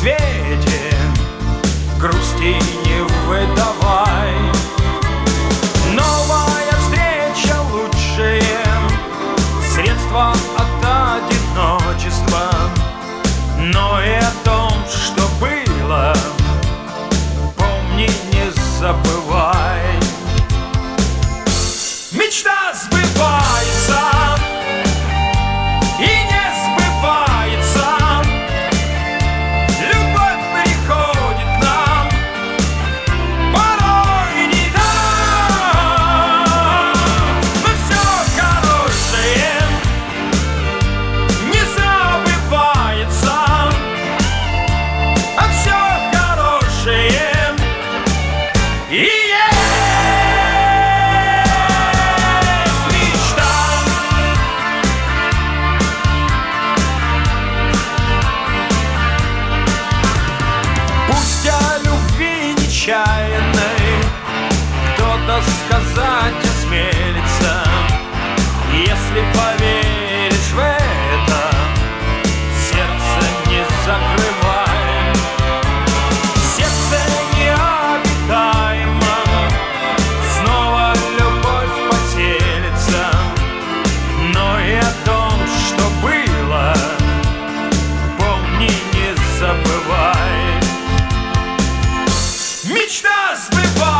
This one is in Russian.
свете грусти не выдавай. Новая встреча — лучшее средство от одиночества, но и о том, что было, помни, не забывай. Мечта сбывается и не сбывается, любовь приходит к нам порой не так, но все хорошее не забывается, а все хорошее и есть. Кто-то сказать осмелится, если поверишь в это, сердце не закрывай. Сердце необитаемо, снова любовь поселится, но и о том, что было, помни, не забывай. Мечта сбывается